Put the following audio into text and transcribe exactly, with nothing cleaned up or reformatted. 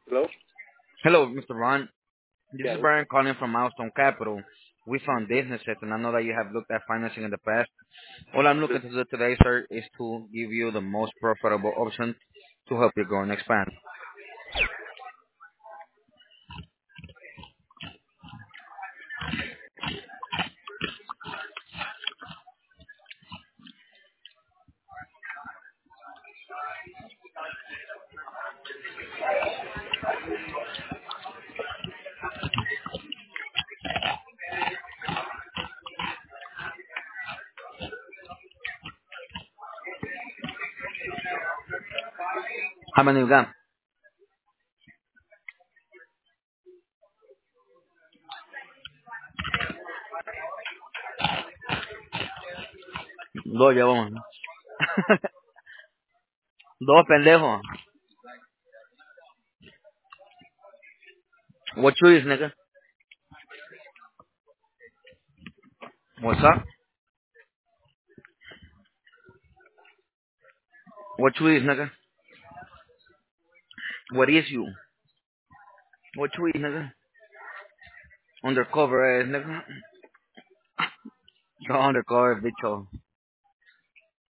Hello? Hello, mister Ron. This Yeah, is who's Brian this? calling from Milestone Capital. We fund businesses, and I know that you have looked at financing in the past. All I'm looking to do today, sir, is to give you the most profitable option to help you grow and expand. How many you got? Dos llevamos. Dos pendejos. What you is, nigga? What's up? What you is, nigga? What is you? What you is, nigga? Undercover ass, nigga. You're undercover, bicho.